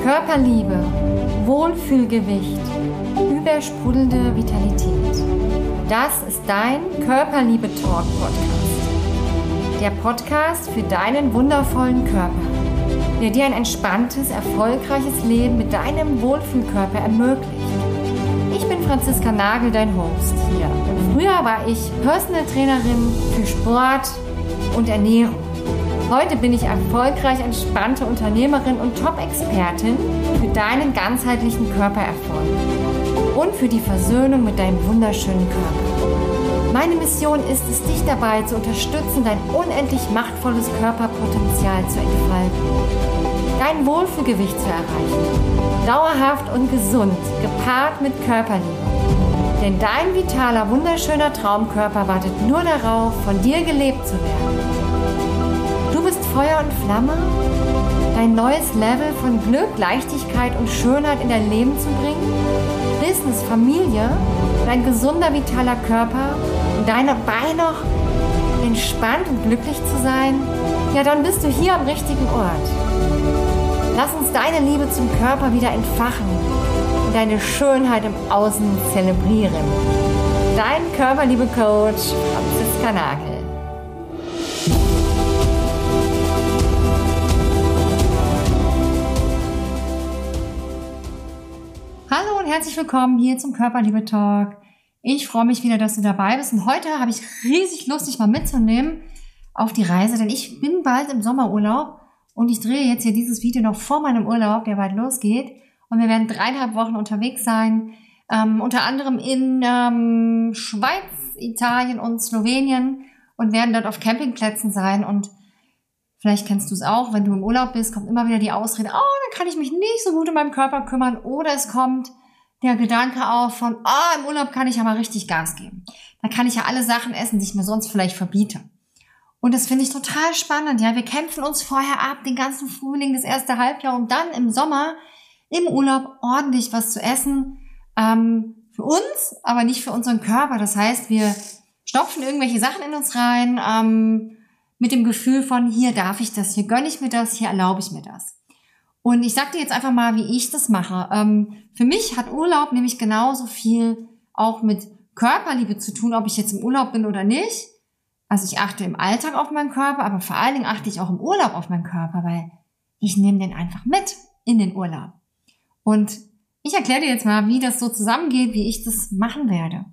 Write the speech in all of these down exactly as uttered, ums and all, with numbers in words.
Körperliebe, Wohlfühlgewicht, übersprudelnde Vitalität. Das ist dein Körperliebe-Talk-Podcast. Der Podcast für deinen wundervollen Körper, der dir ein entspanntes, erfolgreiches Leben mit deinem Wohlfühlkörper ermöglicht. Ich bin Franziska Nagel, dein Host hier. Und früher war ich Personal Trainerin für Sport und Ernährung. Heute bin ich erfolgreich entspannte Unternehmerin und Top-Expertin für deinen ganzheitlichen Körpererfolg und für die Versöhnung mit deinem wunderschönen Körper. Meine Mission ist es, dich dabei zu unterstützen, dein unendlich machtvolles Körperpotenzial zu entfalten, dein Wohlfühlgewicht zu erreichen, dauerhaft und gesund, gepaart mit Körperliebe. Denn dein vitaler, wunderschöner Traumkörper wartet nur darauf, von dir gelebt zu werden. Du bist Feuer und Flamme, dein neues Level von Glück, Leichtigkeit und Schönheit in dein Leben zu bringen, Business, Familie, dein gesunder, vitaler Körper und dabei noch entspannt und glücklich zu sein, ja, dann bist du hier am richtigen Ort. Lass uns deine Liebe zum Körper wieder entfachen und deine Schönheit im Außen zelebrieren. Dein Körperliebe-Coach Franziska Nagel. Hallo und herzlich willkommen hier zum Körperliebe-Talk. Ich freue mich wieder, dass du dabei bist und heute habe ich riesig Lust, dich mal mitzunehmen auf die Reise, denn ich bin bald im Sommerurlaub und ich drehe jetzt hier dieses Video noch vor meinem Urlaub, der bald losgeht, und wir werden dreieinhalb Wochen unterwegs sein, ähm, unter anderem in ähm, Schweiz, Italien und Slowenien, und werden dort auf Campingplätzen sein. Und vielleicht kennst du es auch, wenn du im Urlaub bist, kommt immer wieder die Ausrede, oh, dann kann ich mich nicht so gut um meinen Körper kümmern, oder es kommt der Gedanke auf von, oh, im Urlaub kann ich ja mal richtig Gas geben. Da kann ich ja alle Sachen essen, die ich mir sonst vielleicht verbiete. Und das finde ich total spannend. Ja, wir kämpfen uns vorher ab, den ganzen Frühling, das erste Halbjahr, um dann im Sommer im Urlaub ordentlich was zu essen. Ähm, für uns, aber nicht für unseren Körper. Das heißt, wir stopfen irgendwelche Sachen in uns rein, ähm, mit dem Gefühl von, hier darf ich das, hier gönne ich mir das, hier erlaube ich mir das. Und ich sag dir jetzt einfach mal, wie ich das mache. Ähm, für mich hat Urlaub nämlich genauso viel auch mit Körperliebe zu tun, ob ich jetzt im Urlaub bin oder nicht. Also ich achte im Alltag auf meinen Körper, aber vor allen Dingen achte ich auch im Urlaub auf meinen Körper, weil ich nehme den einfach mit in den Urlaub. Und ich erkläre dir jetzt mal, wie das so zusammengeht, wie ich das machen werde.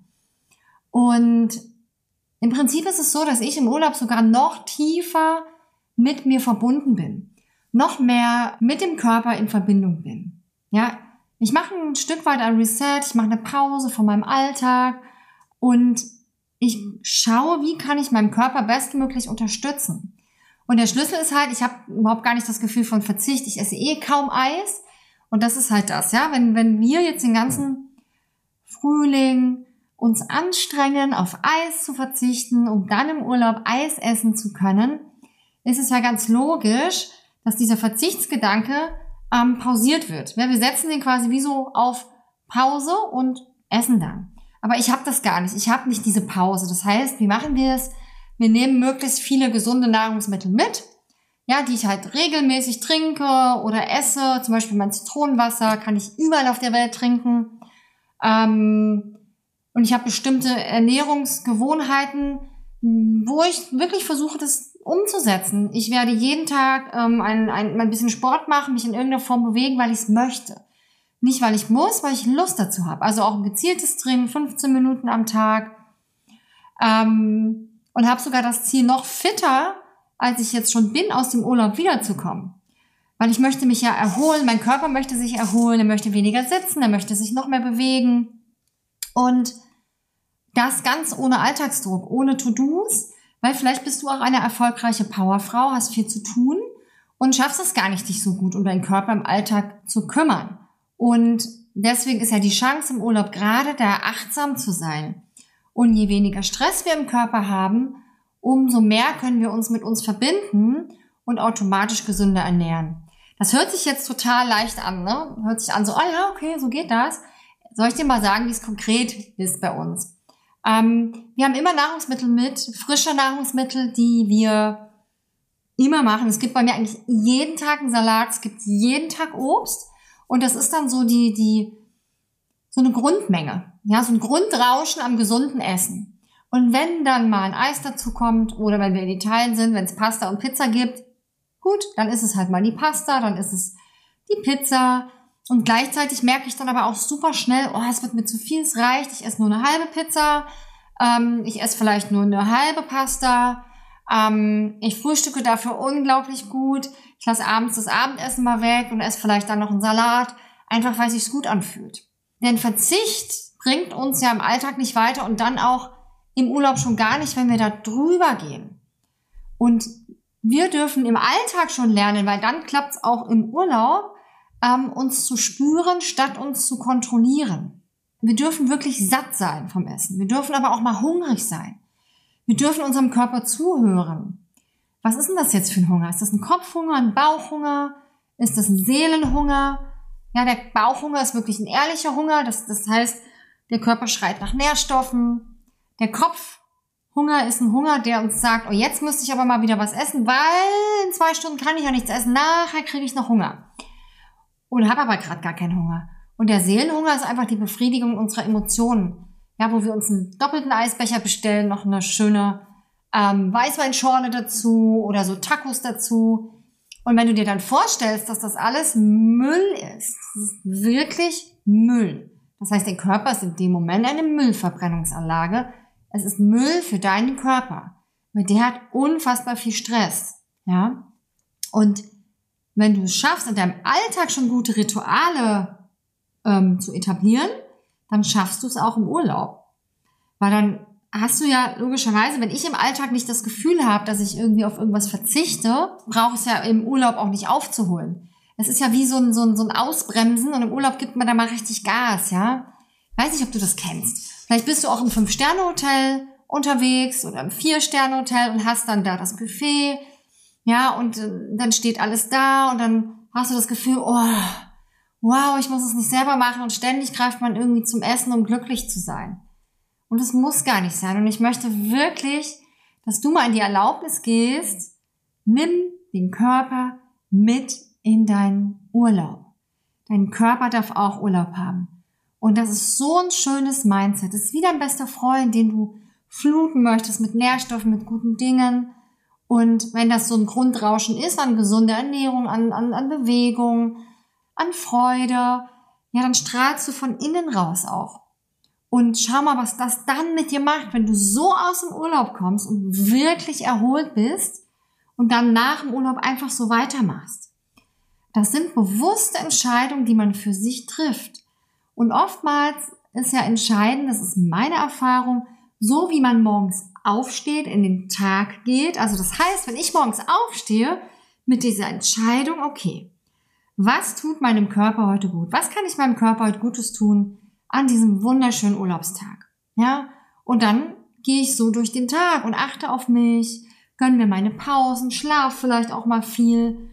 Und im Prinzip ist es so, dass ich im Urlaub sogar noch tiefer mit mir verbunden bin, noch mehr mit dem Körper in Verbindung bin. Ja, ich mache ein Stück weit ein Reset, ich mache eine Pause von meinem Alltag und ich schaue, wie kann ich meinen Körper bestmöglich unterstützen. Und der Schlüssel ist halt, ich habe überhaupt gar nicht das Gefühl von Verzicht, ich esse eh kaum Eis und das ist halt das, ja, wenn wenn wir jetzt den ganzen Frühling uns anstrengen, auf Eis zu verzichten, um dann im Urlaub Eis essen zu können, ist es ja ganz logisch, dass dieser Verzichtsgedanke ähm, pausiert wird. Ja, wir setzen den quasi wie so auf Pause und essen dann. Aber ich habe das gar nicht. Ich habe nicht diese Pause. Das heißt, wie machen wir es? Wir nehmen möglichst viele gesunde Nahrungsmittel mit, ja, die ich halt regelmäßig trinke oder esse. Zum Beispiel mein Zitronenwasser kann ich überall auf der Welt trinken. Ähm, Und ich habe bestimmte Ernährungsgewohnheiten, wo ich wirklich versuche, das umzusetzen. Ich werde jeden Tag ähm, ein, ein, ein bisschen Sport machen, mich in irgendeiner Form bewegen, weil ich es möchte. Nicht, weil ich muss, weil ich Lust dazu habe. Also auch ein gezieltes Training, fünfzehn Minuten am Tag. Ähm, und habe sogar das Ziel, noch fitter, als ich jetzt schon bin, aus dem Urlaub wiederzukommen. Weil ich möchte mich ja erholen, mein Körper möchte sich erholen, er möchte weniger sitzen, er möchte sich noch mehr bewegen. Und das ganz ohne Alltagsdruck, ohne To-Dos, weil vielleicht bist du auch eine erfolgreiche Powerfrau, hast viel zu tun und schaffst es gar nicht, dich so gut um deinen Körper im Alltag zu kümmern. Und deswegen ist ja die Chance im Urlaub gerade da, achtsam zu sein. Und je weniger Stress wir im Körper haben, umso mehr können wir uns mit uns verbinden und automatisch gesünder ernähren. Das hört sich jetzt total leicht an, ne? Hört sich an so, oh ja, okay, so geht das. Soll ich dir mal sagen, wie es konkret ist bei uns? Ähm, wir haben immer Nahrungsmittel mit, frische Nahrungsmittel, die wir immer machen. Es gibt bei mir eigentlich jeden Tag einen Salat, es gibt jeden Tag Obst Und das ist dann so die, die, so eine Grundmenge. Ja, so ein Grundrauschen am gesunden Essen. Und wenn dann mal ein Eis dazu kommt oder wenn wir in Italien sind, wenn es Pasta und Pizza gibt, gut, dann ist es halt mal die Pasta, dann ist es die Pizza. Und gleichzeitig merke ich dann aber auch super schnell, oh, es wird mir zu viel, es reicht, ich esse nur eine halbe Pizza, ähm, ich esse vielleicht nur eine halbe Pasta, ähm, ich frühstücke dafür unglaublich gut, ich lasse abends das Abendessen mal weg und esse vielleicht dann noch einen Salat, einfach weil es sich gut anfühlt. Denn Verzicht bringt uns ja im Alltag nicht weiter und dann auch im Urlaub schon gar nicht, wenn wir da drüber gehen. Und wir dürfen im Alltag schon lernen, weil dann klappt es auch im Urlaub, ähm, uns zu spüren, statt uns zu kontrollieren. Wir dürfen wirklich satt sein vom Essen. Wir dürfen aber auch mal hungrig sein. Wir dürfen unserem Körper zuhören. Was ist denn das jetzt für ein Hunger? Ist das ein Kopfhunger, ein Bauchhunger? Ist das ein Seelenhunger? Ja, der Bauchhunger ist wirklich ein ehrlicher Hunger. Das, das heißt, der Körper schreit nach Nährstoffen. Der Kopfhunger ist ein Hunger, der uns sagt, oh, jetzt müsste ich aber mal wieder was essen, weil in zwei Stunden kann ich ja nichts essen. Nachher kriege ich noch Hunger. Und habe aber gerade gar keinen Hunger. Und der Seelenhunger ist einfach die Befriedigung unserer Emotionen. Ja, wo wir uns einen doppelten Eisbecher bestellen, noch eine schöne ähm, Weißweinschorle dazu oder so Tacos dazu. Und wenn du dir dann vorstellst, dass das alles Müll ist, das ist wirklich Müll. Das heißt, der Körper ist in dem Moment eine Müllverbrennungsanlage. Es ist Müll für deinen Körper. Weil der hat unfassbar viel Stress. Ja? Und wenn du es schaffst, in deinem Alltag schon gute Rituale ähm, zu etablieren, dann schaffst du es auch im Urlaub. Weil dann hast du ja logischerweise, wenn ich im Alltag nicht das Gefühl habe, dass ich irgendwie auf irgendwas verzichte, brauche ich es ja im Urlaub auch nicht aufzuholen. Es ist ja wie so ein, so ein, so ein Ausbremsen und im Urlaub gibt man da mal richtig Gas, ja. Weiß nicht, ob du das kennst. Vielleicht bist du auch im Fünf-Sterne-Hotel unterwegs oder im Vier-Sterne-Hotel und hast dann da das Buffet, ja, und äh, dann steht alles da und dann hast du das Gefühl, oh, wow, ich muss es nicht selber machen und ständig greift man irgendwie zum Essen, um glücklich zu sein. Und es muss gar nicht sein. Und ich möchte wirklich, dass du mal in die Erlaubnis gehst, nimm den Körper mit in deinen Urlaub. Dein Körper darf auch Urlaub haben. Und das ist so ein schönes Mindset. Das ist wie dein bester Freund, den du fluten möchtest mit Nährstoffen, mit guten Dingen. Und wenn das so ein Grundrauschen ist an gesunder Ernährung, an, an, an Bewegung, an Freude, ja, dann strahlst du von innen raus auch. Und schau mal, was das dann mit dir macht, wenn du so aus dem Urlaub kommst und wirklich erholt bist und dann nach dem Urlaub einfach so weitermachst. Das sind bewusste Entscheidungen, die man für sich trifft. Und oftmals ist ja entscheidend, das ist meine Erfahrung, so wie man morgens aufsteht, in den Tag geht. Also das heißt, wenn ich morgens aufstehe mit dieser Entscheidung, okay, was tut meinem Körper heute gut? Was kann ich meinem Körper heute Gutes tun an diesem wunderschönen Urlaubstag? Ja, und dann gehe ich so durch den Tag und achte auf mich, gönne mir meine Pausen, schlaf vielleicht auch mal viel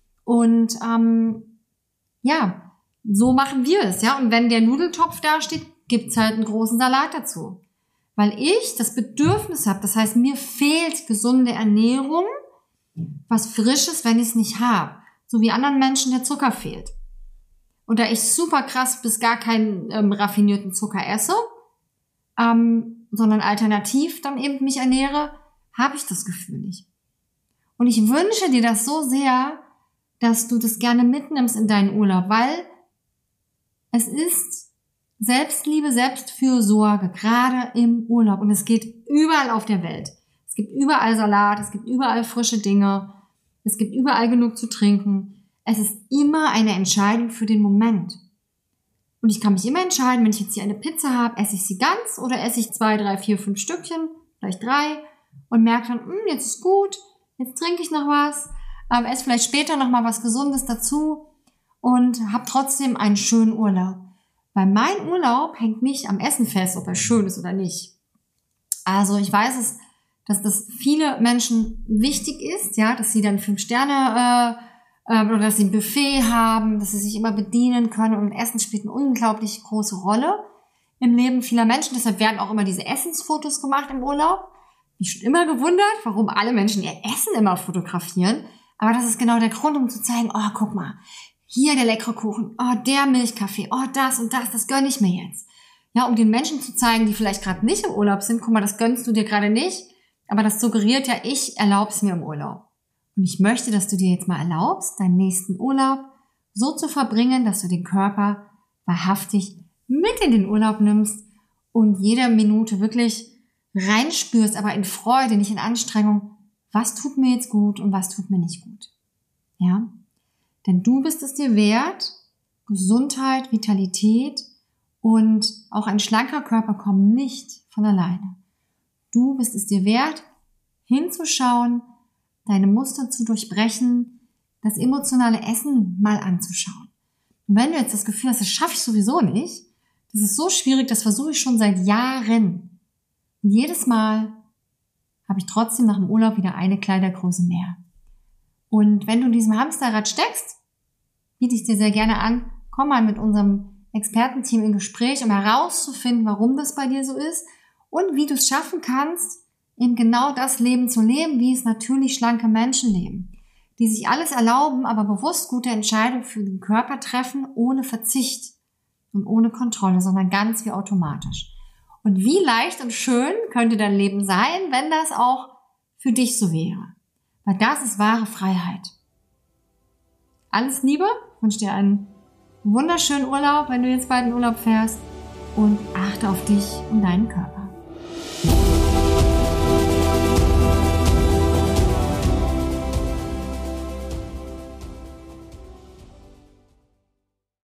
und ähm, ja, so machen wir es, ja. Und wenn der Nudeltopf da steht, gibt's halt einen großen Salat dazu. Weil ich das Bedürfnis habe, das heißt, mir fehlt gesunde Ernährung, was Frisches, wenn ich es nicht habe. So wie anderen Menschen der Zucker fehlt. Und da ich super krass bis gar keinen ähm, raffinierten Zucker esse, ähm, sondern alternativ dann eben mich ernähre, habe ich das Gefühl nicht. Und ich wünsche dir das so sehr, dass du das gerne mitnimmst in deinen Urlaub, weil es ist Selbstliebe, Selbstfürsorge, gerade im Urlaub. Und es geht überall auf der Welt. Es gibt überall Salat, es gibt überall frische Dinge, es gibt überall genug zu trinken. Es ist immer eine Entscheidung für den Moment. Und ich kann mich immer entscheiden, wenn ich jetzt hier eine Pizza habe, esse ich sie ganz oder esse ich zwei, drei, vier, fünf Stückchen, vielleicht drei und merke dann, jetzt ist gut, jetzt trinke ich noch was, ähm, esse vielleicht später noch mal was Gesundes dazu und habe trotzdem einen schönen Urlaub. Weil mein Urlaub hängt nicht am Essen fest, ob er schön ist oder nicht. Also ich weiß es, dass das viele Menschen wichtig ist, ja, dass sie dann fünf Sterne äh, äh, oder dass sie ein Buffet haben, dass sie sich immer bedienen können und Essen spielt eine unglaublich große Rolle im Leben vieler Menschen. Deshalb werden auch immer diese Essensfotos gemacht im Urlaub. Ich schon immer gewundert, warum alle Menschen ihr Essen immer fotografieren. Aber das ist genau der Grund, um zu zeigen, oh, guck mal, hier der leckere Kuchen, oh, der Milchkaffee, oh, das und das, das gönne ich mir jetzt. Ja, um den Menschen zu zeigen, die vielleicht gerade nicht im Urlaub sind, guck mal, das gönnst du dir gerade nicht, aber das suggeriert ja, ich erlaub's mir im Urlaub. Und ich möchte, dass du dir jetzt mal erlaubst, deinen nächsten Urlaub so zu verbringen, dass du den Körper wahrhaftig mit in den Urlaub nimmst und jede Minute wirklich reinspürst, aber in Freude, nicht in Anstrengung, was tut mir jetzt gut und was tut mir nicht gut. Ja? Denn du bist es dir wert, Gesundheit, Vitalität und auch ein schlanker Körper kommen nicht von alleine. Du bist es dir wert, hinzuschauen, deine Muster zu durchbrechen, das emotionale Essen mal anzuschauen. Und wenn du jetzt das Gefühl hast, das schaffe ich sowieso nicht, das ist so schwierig, das versuche ich schon seit Jahren. Und jedes Mal habe ich trotzdem nach dem Urlaub wieder eine Kleidergröße mehr. Und wenn du in diesem Hamsterrad steckst, biete ich dir sehr gerne an, komm mal mit unserem Expertenteam in Gespräch, um herauszufinden, warum das bei dir so ist und wie du es schaffen kannst, eben genau das Leben zu leben, wie es natürlich schlanke Menschen leben, die sich alles erlauben, aber bewusst gute Entscheidungen für den Körper treffen, ohne Verzicht und ohne Kontrolle, sondern ganz wie automatisch. Und wie leicht und schön könnte dein Leben sein, wenn das auch für dich so wäre. Weil das ist wahre Freiheit. Alles Liebe, ich wünsche dir einen wunderschönen Urlaub, wenn du jetzt bald in Urlaub fährst und achte auf dich und deinen Körper.